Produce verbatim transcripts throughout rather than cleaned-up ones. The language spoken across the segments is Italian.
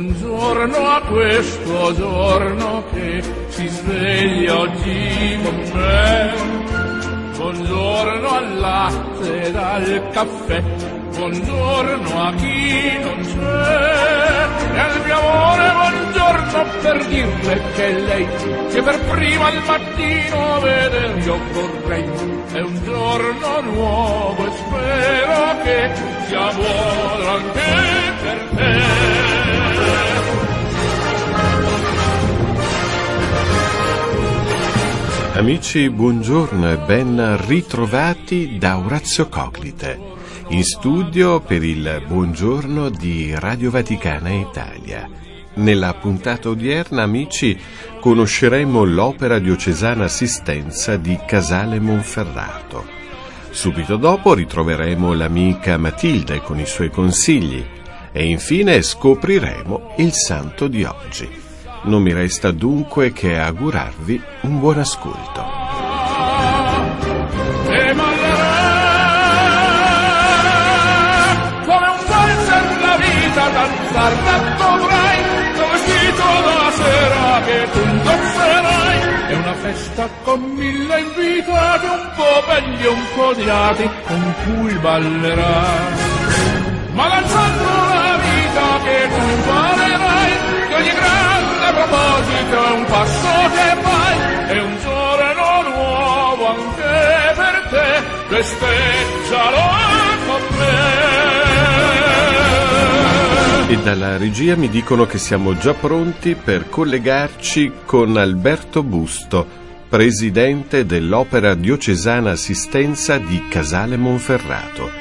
Buongiorno a questo giorno che si sveglia oggi con me. Buongiorno al latte ed al caffè. Buongiorno a chi non c'è. E al mio amore buongiorno per dirle che lei, che per prima al mattino veder io vorrei. È un giorno nuovo e spero che sia buono anche per te. Amici, buongiorno e ben ritrovati da Orazio Coclite, in studio per il buongiorno di Radio Vaticana Italia. Nella puntata odierna, amici, conosceremo l'Opera Diocesana Assistenza di Casale Monferrato. Subito dopo ritroveremo l'amica Matilde con i suoi consigli e infine scopriremo il santo di oggi. Non mi resta dunque che augurarvi un buon ascolto. E come un valzer la vita danzar la dovrai, vestito da sera che tu indosserai. È una festa con mille invitati, un po' belli e un po' odiati, con cui ballerai. Ma lanciando la vita che tu imparerai, che ogni grande proposito è un passo che fai, è un giorno nuovo anche per te, festeggialo con me. E dalla regia mi dicono che siamo già pronti per collegarci con Alberto Busto, presidente dell'Opera Diocesana Assistenza di Casale Monferrato.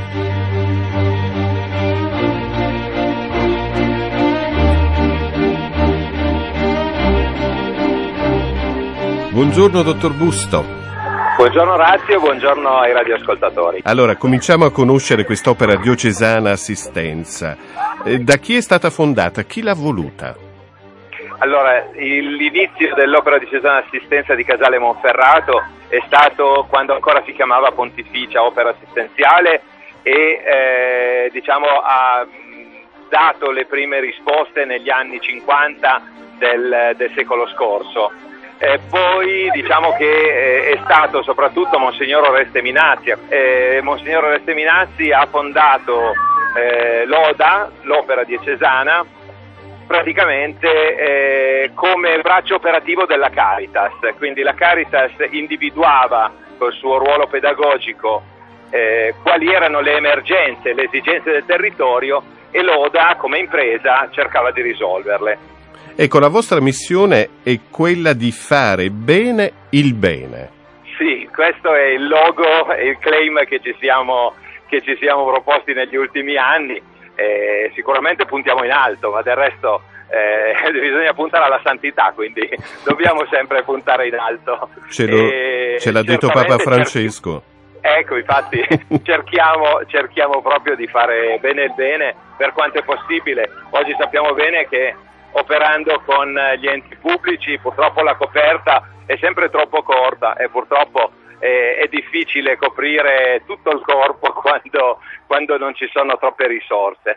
Buongiorno dottor Busto. Buongiorno Orazio, buongiorno ai radioascoltatori. Allora, cominciamo a conoscere quest'Opera Diocesana Assistenza. Da chi è stata fondata? Chi l'ha voluta? Allora, l'inizio dell'Opera Diocesana Assistenza di Casale Monferrato è stato quando ancora si chiamava Pontificia Opera Assistenziale e eh, diciamo ha dato le prime risposte negli anni cinquanta del, del secolo scorso. Eh, poi diciamo che eh, è stato soprattutto Monsignor Oreste Minazzi. Eh, Monsignor Oreste Minazzi ha fondato eh, l'Oda, l'Opera Diocesana, praticamente eh, come braccio operativo della Caritas. Quindi la Caritas individuava col suo ruolo pedagogico eh, quali erano le emergenze, le esigenze del territorio e l'Oda come impresa cercava di risolverle. Ecco, la vostra missione è quella di fare bene il bene. Sì, questo è il logo e il claim che ci siamo, che ci siamo proposti negli ultimi anni. Eh, sicuramente puntiamo in alto, ma del resto eh, bisogna puntare alla santità, quindi dobbiamo sempre puntare in alto. Ce, lo, e ce l'ha detto Papa Francesco. Cerchi... Ecco, infatti cerchiamo, cerchiamo proprio di fare bene il bene per quanto è possibile. Oggi sappiamo bene che operando con gli enti pubblici purtroppo la coperta è sempre troppo corta e purtroppo eh, è difficile coprire tutto il corpo quando, quando non ci sono troppe risorse.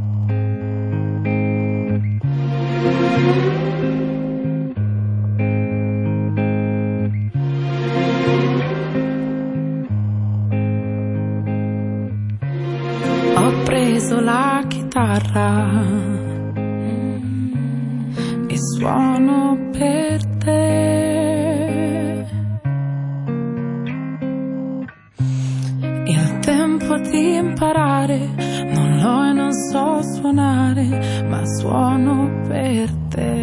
Ho preso la chitarra e suono per te. Il tempo di imparare non l'ho e non so suonare, ma suono per te.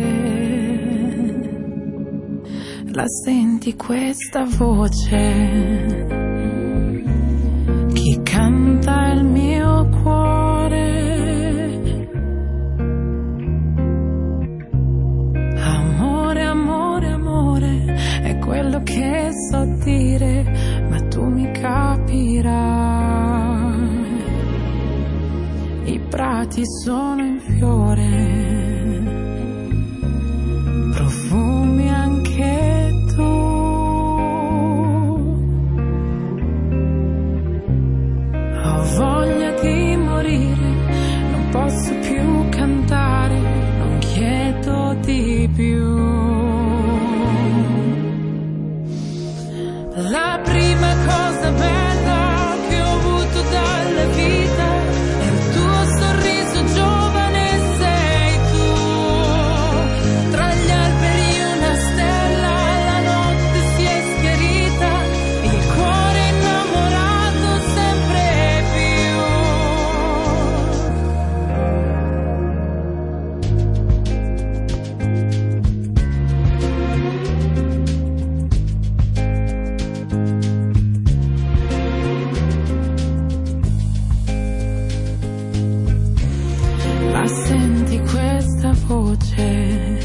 La senti questa voce? Chi canta il mio cuore? Quello che so dire, ma tu mi capirai. I prati sono in fiore, profumi anche tu. Ho voglia di morire, non posso più cantare. La prima cosa bella che ho avuto dalla vita è il tuo sorriso giovane, sei tu. Tra gli alberi una stella, la notte si è schiarita, il cuore innamorato sempre più. Ma senti questa voce,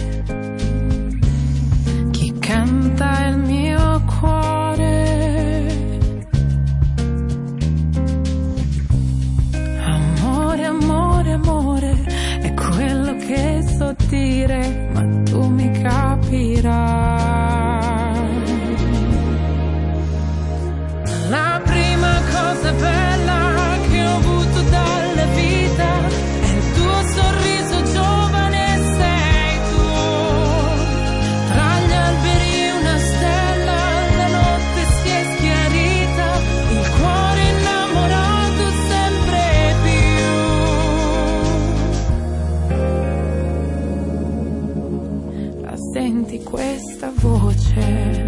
chi canta il mio cuore? Amore, amore, amore, è quello che so dire, ma tu mi capirai. La prima cosa bella che ho avuto dalla vita è il tuo sorriso giovane, sei tu. Tra gli alberi una stella, la notte si è schiarita, il cuore innamorato sempre più. La senti questa voce?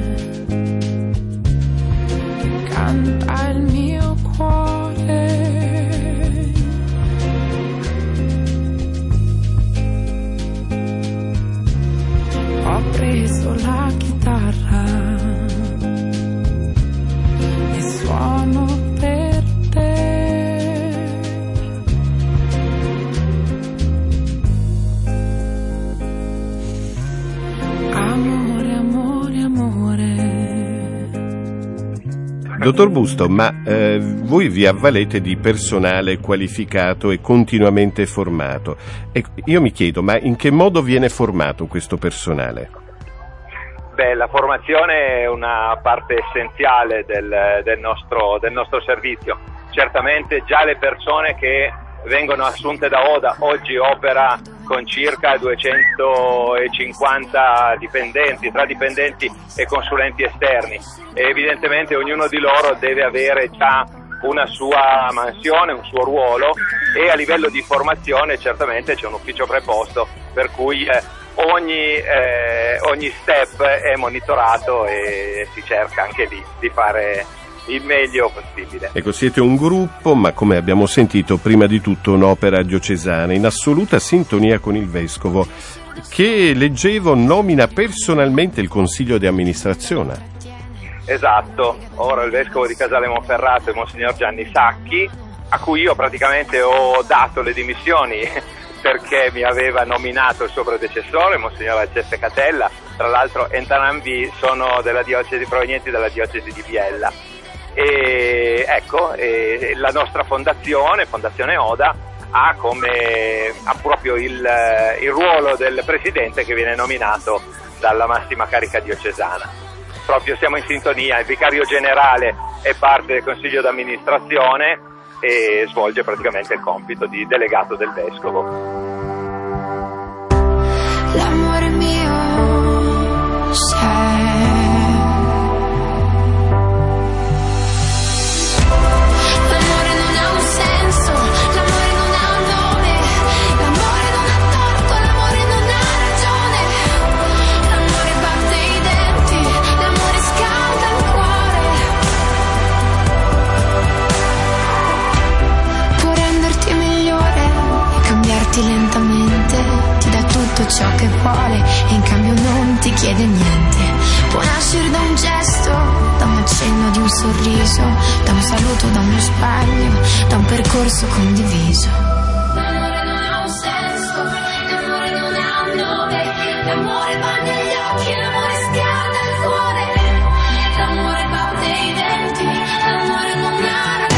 Canta il mio cuore. Ho preso la chitarra e suono per te. Amore, amore, amore. Dottor Busto, ma eh, voi vi avvalete di personale qualificato e continuamente formato. E io mi chiedo, ma in che modo viene formato questo personale? Beh, la formazione è una parte essenziale del, del, nostro, del nostro servizio. Certamente già le persone che vengono assunte da Oda, oggi opera con circa duecentocinquanta dipendenti, tra dipendenti e consulenti esterni, e evidentemente ognuno di loro deve avere già una sua mansione, un suo ruolo, e a livello di formazione certamente c'è un ufficio preposto per cui eh, ogni, eh, ogni step è monitorato e si cerca anche lì di fare il meglio possibile. Ecco, siete un gruppo, ma come abbiamo sentito, prima di tutto un'opera diocesana in assoluta sintonia con il Vescovo, che leggevo nomina personalmente il Consiglio di amministrazione. Esatto, ora il Vescovo di Casale Monferrato è Monsignor Gianni Sacchi, a cui io praticamente ho dato le dimissioni perché mi aveva nominato il suo predecessore, Monsignor Alceste Catella. Tra l'altro entrambi sono della diocesi, provenienti dalla diocesi di Biella. E ecco, e la nostra fondazione, Fondazione Oda, ha come ha proprio il, il ruolo del presidente che viene nominato dalla massima carica diocesana. Proprio siamo in sintonia, il vicario generale è parte del consiglio d'amministrazione e svolge praticamente il compito di delegato del vescovo. L'amore mio sei. Lentamente ti dà tutto ciò che vuole e in cambio non ti chiede niente. Può nascere da un gesto, da un accenno di un sorriso, da un saluto, da uno sbaglio, da un percorso condiviso. L'amore non ha un senso, l'amore non ha un nome, l'amore va negli occhi, l'amore scalda il cuore, l'amore batte i denti, l'amore non ha ragione.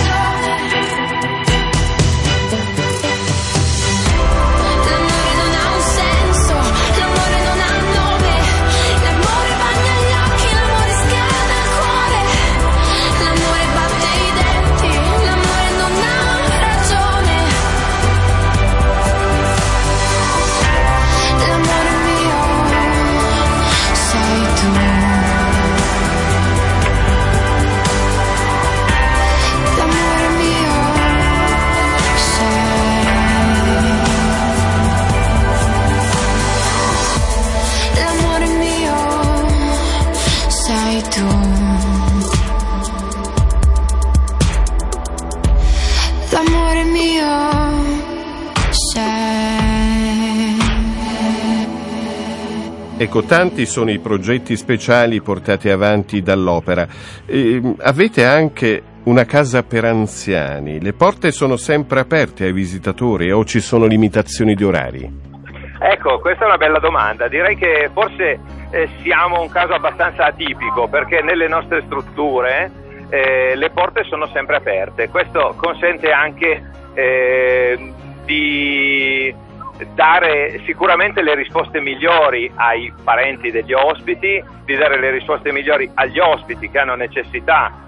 sei tu. L'amore mio sei. Ecco, tanti sono i progetti speciali portati avanti dall'opera. E avete anche una casa per anziani. Le porte sono sempre aperte ai visitatori o ci sono limitazioni di orari? Ecco, questa è una bella domanda. Direi che forse eh, siamo un caso abbastanza atipico, perché nelle nostre strutture eh, le porte sono sempre aperte. Questo consente anche eh, di dare sicuramente le risposte migliori ai parenti degli ospiti, di dare le risposte migliori agli ospiti che hanno necessità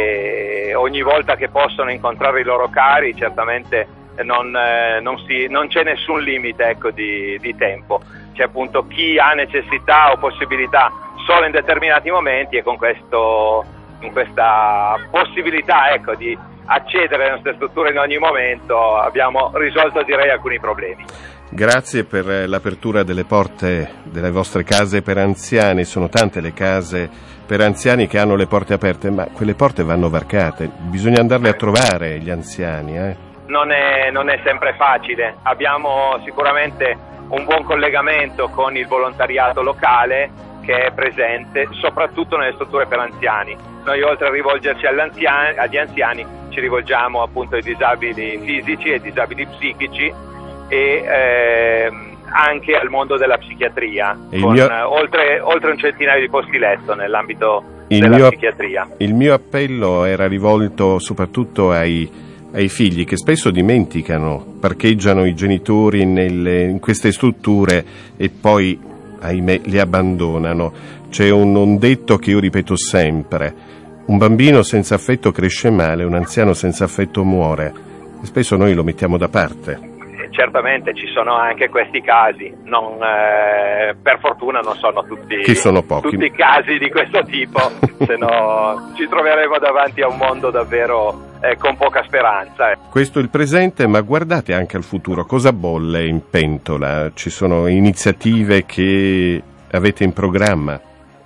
e ogni volta che possono incontrare i loro cari. Certamente non, eh, non, si, non c'è nessun limite, ecco, di, di tempo. C'è appunto chi ha necessità o possibilità solo in determinati momenti, e con questo, in questa possibilità, ecco, di accedere alle nostre strutture in ogni momento abbiamo risolto, direi, alcuni problemi. Grazie per l'apertura delle porte delle vostre case per anziani. Sono tante le case per anziani che hanno le porte aperte, ma quelle porte vanno varcate. Bisogna andarle a trovare, gli anziani. Eh? Non è, non è sempre facile. Abbiamo sicuramente un buon collegamento con il volontariato locale che è presente soprattutto nelle strutture per anziani. Noi, oltre a rivolgerci agli anziani, agli anziani ci rivolgiamo appunto ai disabili fisici e ai disabili psichici e eh, anche al mondo della psichiatria, con mio... oltre, oltre un centinaio di posti letto nell'ambito il della mio, psichiatria. Il mio appello era rivolto soprattutto ai, ai figli che spesso dimenticano, parcheggiano i genitori nelle, in queste strutture e poi, ahimè, li abbandonano. C'è un, un detto che io ripeto sempre: un bambino senza affetto cresce male, un anziano senza affetto muore. E spesso noi lo mettiamo da parte. Certamente ci sono anche questi casi, non, eh, per fortuna non sono tutti, Che sono pochi. tutti casi di questo tipo, se no ci troveremo davanti a un mondo davvero eh, con poca speranza. Questo è il presente, ma guardate anche al futuro. Cosa bolle in pentola? Ci sono iniziative che avete in programma?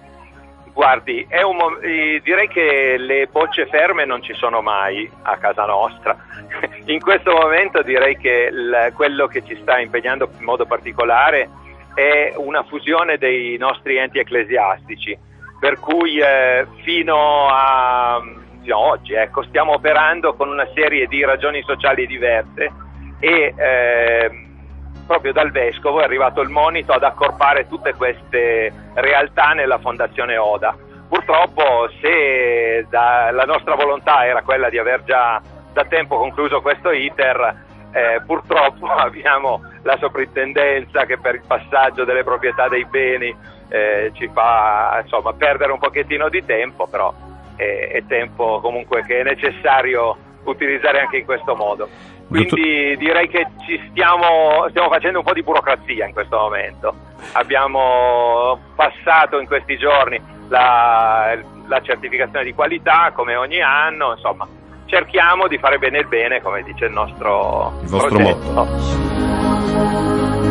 Guardi, è un mom- direi che le bocce ferme non ci sono mai a casa nostra. In questo momento direi che il, quello che ci sta impegnando in modo particolare è una fusione dei nostri enti ecclesiastici, per cui eh, fino a fino a oggi ecco, stiamo operando con una serie di ragioni sociali diverse e eh, proprio dal Vescovo è arrivato il monito ad accorpare tutte queste realtà nella Fondazione Oda. Purtroppo, se da, la nostra volontà era quella di aver già da tempo concluso questo iter, eh, purtroppo abbiamo la soprintendenza che per il passaggio delle proprietà dei beni eh, ci fa insomma perdere un pochettino di tempo, però è, è tempo comunque che è necessario utilizzare anche in questo modo. Quindi direi che ci stiamo, stiamo facendo un po' di burocrazia in questo momento. Abbiamo passato in questi giorni la, la certificazione di qualità come ogni anno, insomma cerchiamo di fare bene il bene, come dice il nostro il vostro progetto. motto.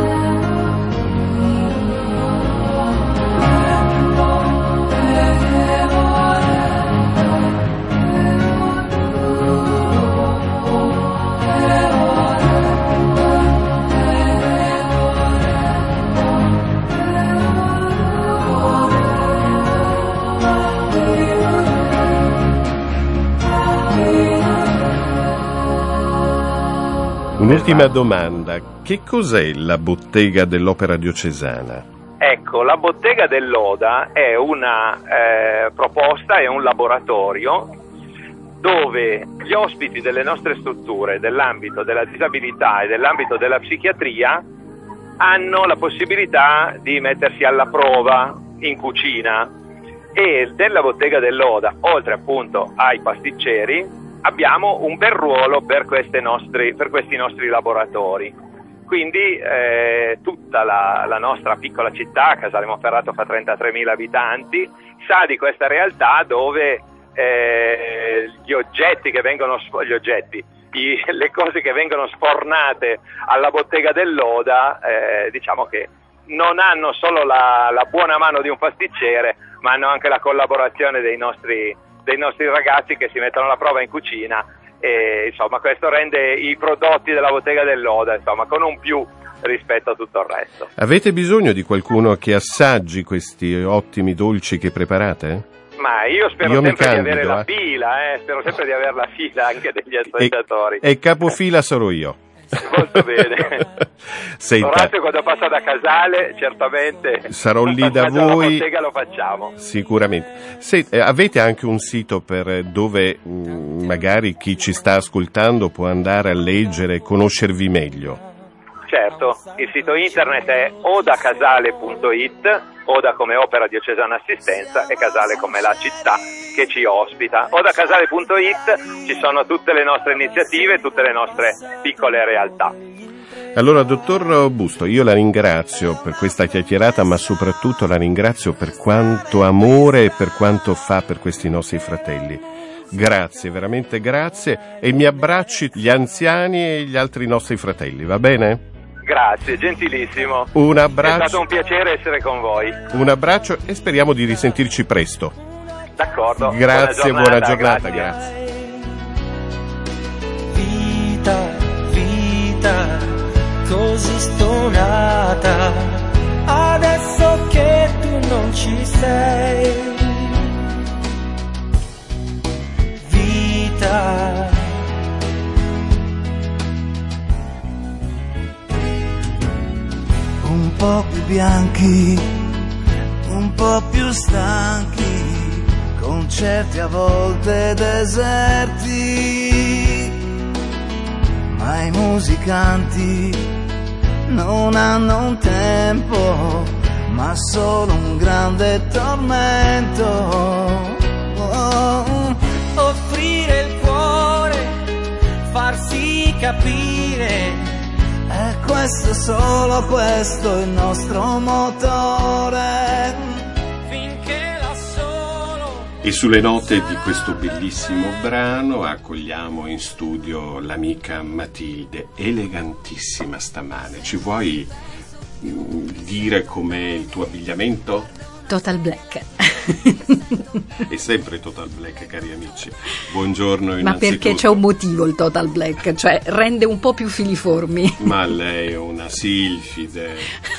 Un'ultima domanda: che cos'è la bottega dell'Opera Diocesana? Ecco, la bottega dell'Oda è una eh, proposta, è un laboratorio dove gli ospiti delle nostre strutture dell'ambito della disabilità e dell'ambito della psichiatria hanno la possibilità di mettersi alla prova in cucina, e della bottega dell'Oda, oltre appunto ai pasticceri, abbiamo un bel ruolo per, queste nostri, per questi nostri laboratori. Quindi eh, tutta la, la nostra piccola città, Casale Monferrato fa trentatremila abitanti, sa di questa realtà dove eh, gli oggetti che vengono, gli oggetti, i, le cose che vengono sfornate alla bottega dell'Oda, eh, diciamo che non hanno solo la, la buona mano di un pasticcere, ma hanno anche la collaborazione dei nostri, dei nostri ragazzi che si mettono alla prova in cucina, e insomma questo rende i prodotti della bottega dell'Oda insomma con un più rispetto a tutto il resto. Avete bisogno di qualcuno che assaggi questi ottimi dolci che preparate? Ma io spero io sempre candido, di avere eh. la fila, eh. spero sempre di avere la fila anche degli assaggiatori. E, e capofila sarò io. Molto bene. Senta, Orazio quando passa da Casale certamente sarò lì da voi. Bottega lo facciamo. Sicuramente. Se, eh, avete anche un sito per dove mh, magari chi ci sta ascoltando può andare a leggere e conoscervi meglio? Certo, il sito internet è odacasale punto it, Oda come Opera Diocesana Assistenza e Casale come la città che ci ospita. odacasale punto it ci sono tutte le nostre iniziative, tutte le nostre piccole realtà. Allora, dottor Busto, io la ringrazio per questa chiacchierata, ma soprattutto la ringrazio per quanto amore e per quanto fa per questi nostri fratelli. Grazie, veramente grazie, e mi abbracci gli anziani e gli altri nostri fratelli, va bene? Grazie, gentilissimo. Un abbraccio. È stato un piacere essere con voi. Un abbraccio e speriamo di risentirci presto. D'accordo. Grazie, buona giornata, buona giornata, grazie. grazie. Vita, vita, così stonata, adesso che tu non ci sei. Vita. Un po' più bianchi, un po' più stanchi, concerti a volte deserti, ma i musicanti non hanno un tempo, ma solo un grande tormento. Oh, offrire il cuore, farsi capire, è questo, solo questo il nostro motore. Finché la solo. E sulle note di questo bellissimo brano accogliamo in studio l'amica Matilde, elegantissima stamane. Ci vuoi mm, dire com'è il tuo abbigliamento? Total black. È sempre total black, cari amici. Buongiorno innanzitutto. Ma perché c'è un motivo il total black, cioè rende un po' più filiformi. Ma lei è una silfide.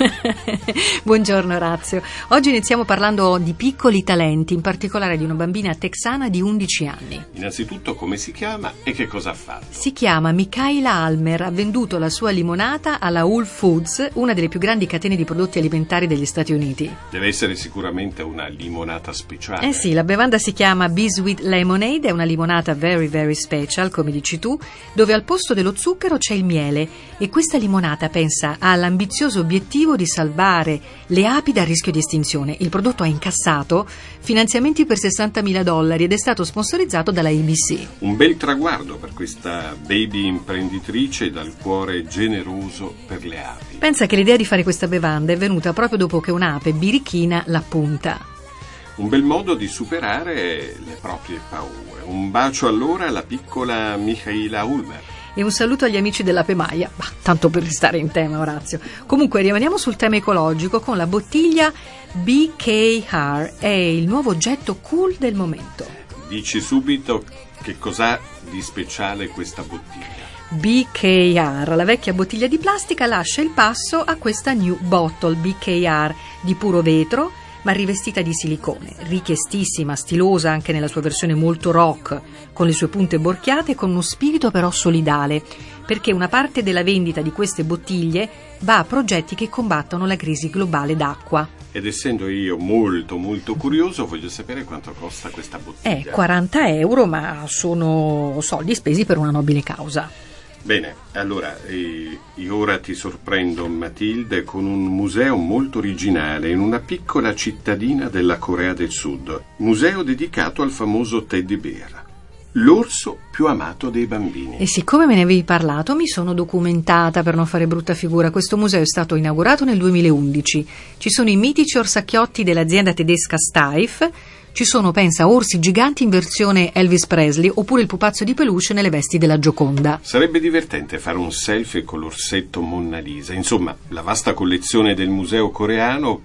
Buongiorno Orazio. Oggi iniziamo parlando di piccoli talenti, in particolare di una bambina texana di undici anni. Innanzitutto come si chiama e che cosa ha fatto? Si chiama Michaela Almer, ha venduto la sua limonata alla Whole Foods, una delle più grandi catene di prodotti alimentari degli Stati Uniti. Deve essere sicuramente una limonata speciale. Eh sì, la bevanda si chiama Be Sweet Lemonade, è una limonata very very special, come dici tu, dove al posto dello zucchero c'è il miele, e questa limonata, pensa, ha l'ambizioso obiettivo di salvare le api dal rischio di estinzione. Il prodotto ha incassato finanziamenti per sessantamila dollari ed è stato sponsorizzato dalla A B C. Un bel traguardo per questa baby imprenditrice dal cuore generoso per le api. Pensa che l'idea di fare questa bevanda è venuta proprio dopo che un'ape birichina l'ha punta. Un bel modo di superare le proprie paure. Un bacio allora alla piccola Michaela Ulmer. E un saluto agli amici dell'Ape Maia, bah, tanto per restare in tema, Orazio. Comunque rimaniamo sul tema ecologico con la bottiglia B K R, è il nuovo oggetto cool del momento. Dici subito che cos'ha di speciale questa bottiglia. B K R, la vecchia bottiglia di plastica, lascia il passo a questa new bottle B K R di puro vetro, ma rivestita di silicone, richiestissima, stilosa anche nella sua versione molto rock, con le sue punte borchiate e con uno spirito però solidale, perché una parte della vendita di queste bottiglie va a progetti che combattono la crisi globale d'acqua. Ed essendo io molto molto curioso, voglio sapere quanto costa questa bottiglia. È quaranta euro, ma sono soldi spesi per una nobile causa. Bene, allora, eh, io ora ti sorprendo, Matilde, con un museo molto originale in una piccola cittadina della Corea del Sud. Museo dedicato al famoso Teddy Bear, l'orso più amato dei bambini. E siccome me ne avevi parlato, mi sono documentata per non fare brutta figura. Questo museo è stato inaugurato nel duemilaundici. Ci sono i mitici orsacchiotti dell'azienda tedesca Steiff. Ci sono, pensa, orsi giganti in versione Elvis Presley, oppure il pupazzo di peluche nelle vesti della Gioconda. Sarebbe divertente fare un selfie con l'orsetto Monna Lisa. Insomma, la vasta collezione del museo coreano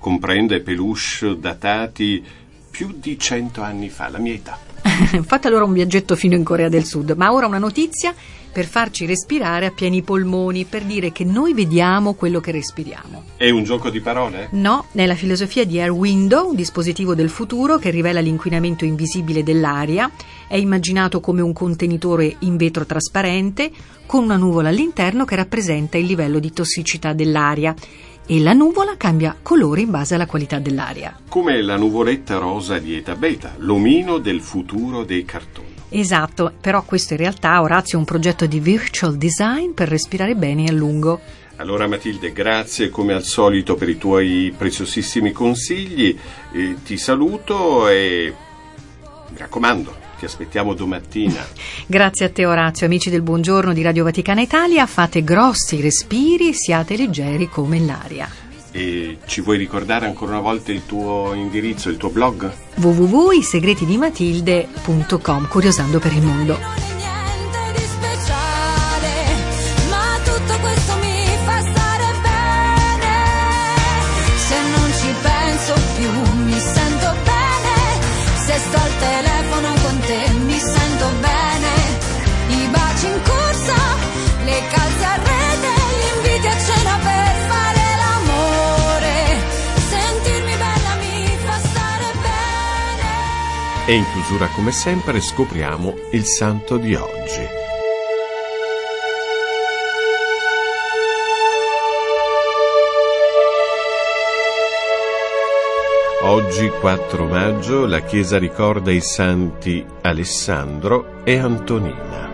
comprende peluche datati più di cento anni fa, la mia età. Fate allora un viaggetto fino in Corea del Sud. Ma ora una notizia per farci respirare a pieni polmoni, per dire che noi vediamo quello che respiriamo. È un gioco di parole? No, è la filosofia di Air Window, un dispositivo del futuro che rivela l'inquinamento invisibile dell'aria. È immaginato come un contenitore in vetro trasparente con una nuvola all'interno che rappresenta il livello di tossicità dell'aria. E la nuvola cambia colore in base alla qualità dell'aria. Come la nuvoletta rosa di Eta Beta, l'omino del futuro dei cartoni. Esatto, però questo in realtà, Orazio, è un progetto di virtual design per respirare bene e a lungo. Allora Matilde, grazie come al solito per i tuoi preziosissimi consigli, eh, ti saluto e mi raccomando, ti aspettiamo domattina. Grazie a te Orazio, amici del Buongiorno di Radio Vaticana Italia, fate grossi respiri, siate leggeri come l'aria. E ci vuoi ricordare ancora una volta il tuo indirizzo, il tuo blog? w w w punto i segreti di matilde punto com, curiosando per il mondo. Niente di speciale, ma tutto questo mi fa stare bene. Se non ci penso più mi sento bene. Se sto al telefono con te mi sento bene. I baci in corsa, le calze a rete, gli inviti a cena per fare l'amore. Sentirmi bella mi fa stare bene. E in chiusura come sempre scopriamo il santo di oggi. Oggi, quattro maggio, la Chiesa ricorda i santi Alessandro e Antonina.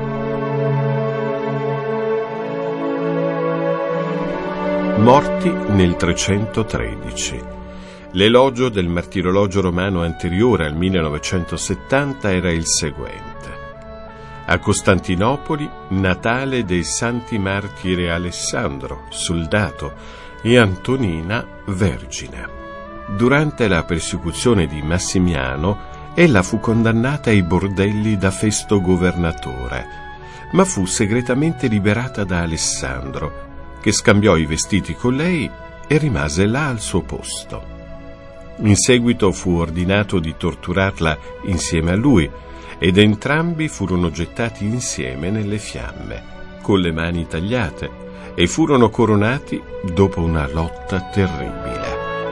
Morti nel trecentotredici. L'elogio del martirologio romano anteriore al millenovecentosettanta era il seguente. A Costantinopoli, Natale dei santi martiri Alessandro, soldato, e Antonina, vergine. Durante la persecuzione di Massimiano, ella fu condannata ai bordelli da Festo governatore, ma fu segretamente liberata da Alessandro, che scambiò i vestiti con lei e rimase là al suo posto. In seguito fu ordinato di torturarla insieme a lui, ed entrambi furono gettati insieme nelle fiamme, con le mani tagliate, e furono coronati dopo una lotta terribile.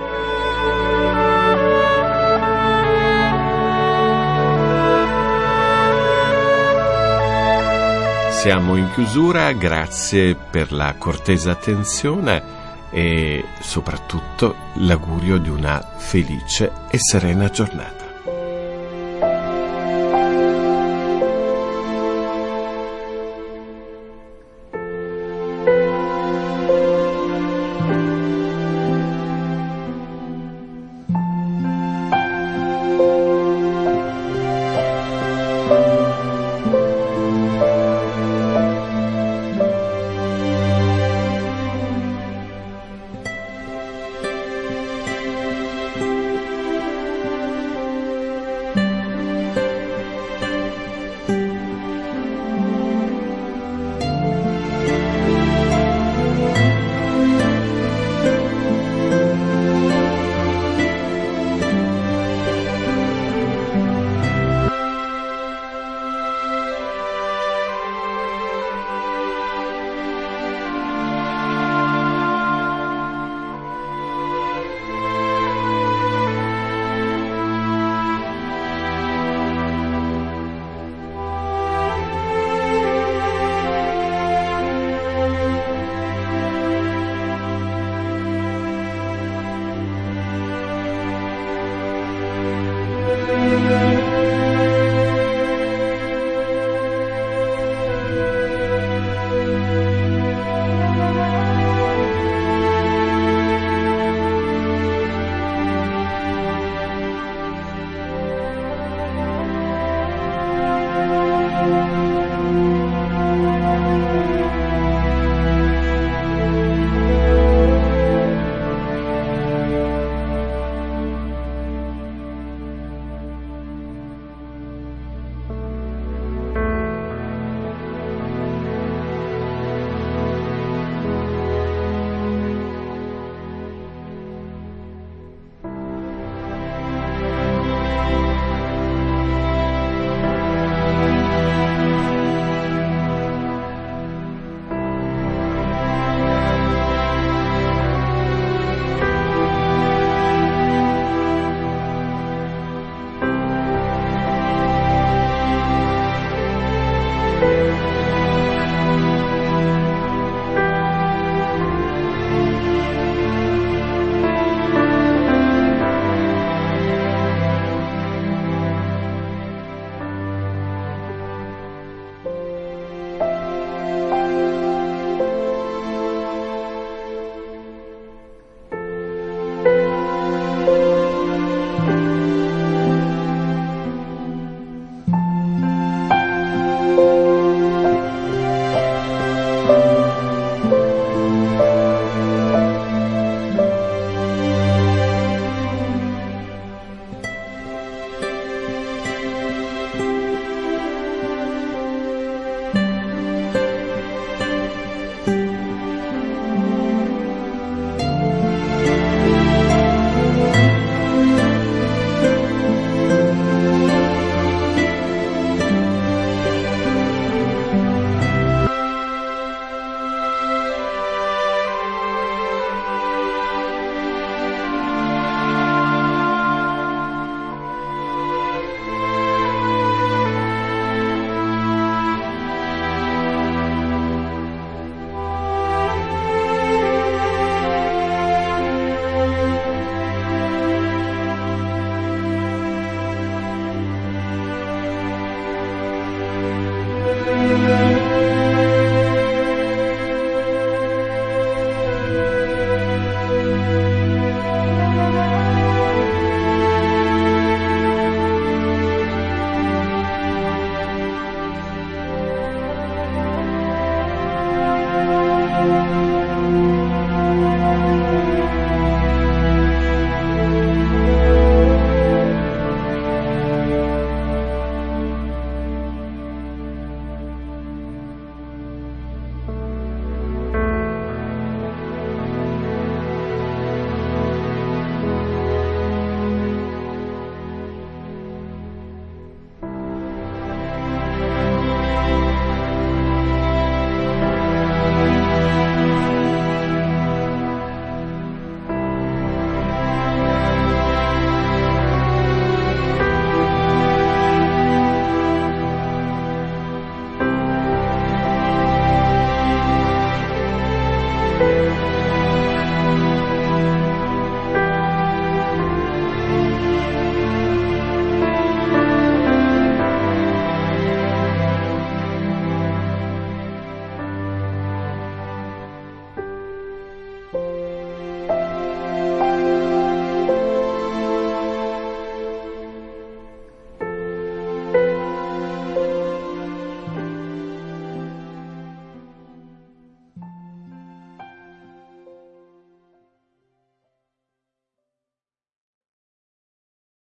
Siamo in chiusura, grazie per la cortese attenzione e soprattutto l'augurio di una felice e serena giornata.